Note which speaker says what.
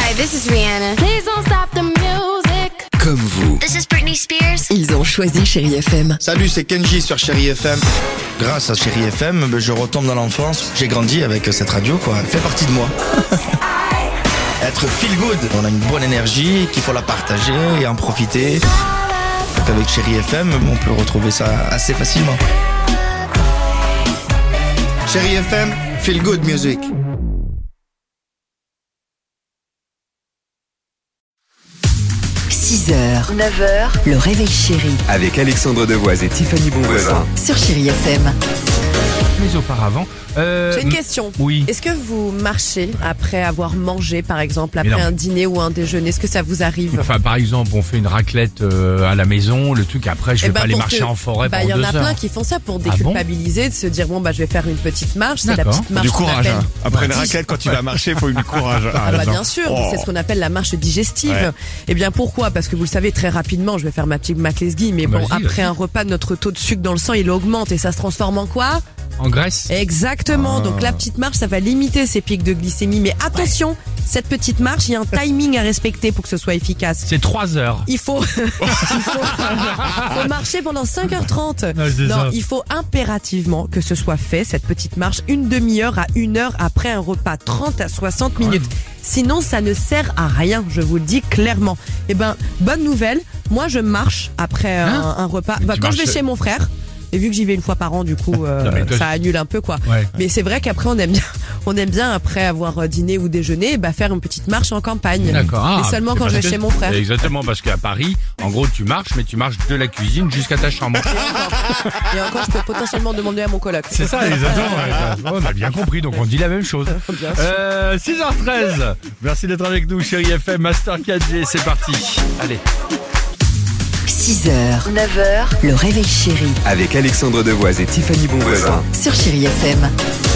Speaker 1: Hi, this is Rihanna. Please don't stop the music.
Speaker 2: Comme vous,
Speaker 1: This is Britney Spears.
Speaker 2: ils ont choisi Chérie FM.
Speaker 3: Salut, c'est Kenji sur Chérie FM. Grâce à Chérie FM, je retombe dans l'enfance. J'ai grandi avec cette radio, quoi. Elle fait partie de moi. Être feel good. On a une bonne énergie, qu'il faut la partager et en profiter. Donc avec Chérie FM, on peut retrouver ça assez facilement. Chérie FM, feel good music.
Speaker 2: 6h, 9h, le réveil chéri
Speaker 4: Avec Alexandre Devoise et Tiffany Bonvoisin.
Speaker 2: sur Chérie FM.
Speaker 5: Mais auparavant.
Speaker 6: J'ai une question.
Speaker 5: Oui.
Speaker 6: Est-ce que vous marchez après avoir mangé, par exemple, après
Speaker 5: non.
Speaker 6: un dîner ou un déjeuner? Est-ce que ça vous arrive?
Speaker 5: Enfin, par exemple, on fait une raclette à la maison, le truc après, je vais pas aller marcher en forêt pendant 2
Speaker 6: Il y en
Speaker 5: heures.
Speaker 6: a plein qui font ça pour
Speaker 5: Ah bon
Speaker 6: déculpabiliser, de se dire bon bah je vais faire une petite marche. C'est la
Speaker 5: D'accord.
Speaker 6: petite marche
Speaker 7: Du
Speaker 6: qu'on
Speaker 7: courage.
Speaker 6: appelle.
Speaker 7: Après une raclette, quand tu vas marcher, il faut du courage.
Speaker 6: Ah bah bien sûr,
Speaker 7: Oh.
Speaker 6: c'est ce qu'on appelle la marche digestive.
Speaker 7: Ouais.
Speaker 6: Et bien pourquoi? Parce que vous le savez très rapidement, je vais faire ma petite McLesguy, mais bon,
Speaker 5: Vas-y,
Speaker 6: après
Speaker 5: vas-y.
Speaker 6: un repas, notre taux de sucre dans le sang, il augmente et ça se transforme en quoi?
Speaker 5: En Grèce.
Speaker 6: Exactement. Donc la petite marche, ça va limiter ces pics de glycémie. Mais attention, cette petite marche, il y a un timing à respecter pour que ce soit efficace.
Speaker 5: C'est 3 heures.
Speaker 6: Il faut, faut marcher pendant 5h30.
Speaker 5: Ouais, c'est
Speaker 6: Non,
Speaker 5: ça.
Speaker 6: il faut impérativement que ce soit fait, cette petite marche, une demi-heure à 1 heure après un repas, 30 à 60 minutes. Sinon, ça ne sert à rien, je vous le dis clairement. Eh ben, bonne nouvelle, moi je marche après un repas.
Speaker 5: Mais
Speaker 6: Bah,
Speaker 5: tu
Speaker 6: quand je vais
Speaker 5: marches-
Speaker 6: chez mon frère, et vu que j'y vais une fois par an, du coup,
Speaker 5: Non, mais toi,
Speaker 6: ça annule un peu, quoi.
Speaker 5: Ouais.
Speaker 6: Mais c'est vrai qu'après, on aime bien après avoir dîné ou déjeuné, bah, faire une petite marche en campagne.
Speaker 5: D'accord. Ah,
Speaker 6: Et seulement
Speaker 5: c'est
Speaker 6: quand je
Speaker 5: parce
Speaker 6: vais
Speaker 5: que-
Speaker 6: chez mon frère.
Speaker 5: Exactement, parce qu'à Paris, en gros, tu marches, mais tu marches de la cuisine jusqu'à ta chambre.
Speaker 6: Et encore, je peux potentiellement demander à mon coloc.
Speaker 5: C'est ça, exactement. On a bien compris, donc on dit la même chose. 6h13. Merci d'être avec nous, Chérie FM, Master 4G, c'est parti. Allez.
Speaker 2: 6h, 9h, le réveil chéri
Speaker 4: Avec Alexandre Devoise et Tiffany Bonvoisin.
Speaker 2: sur Chérie FM.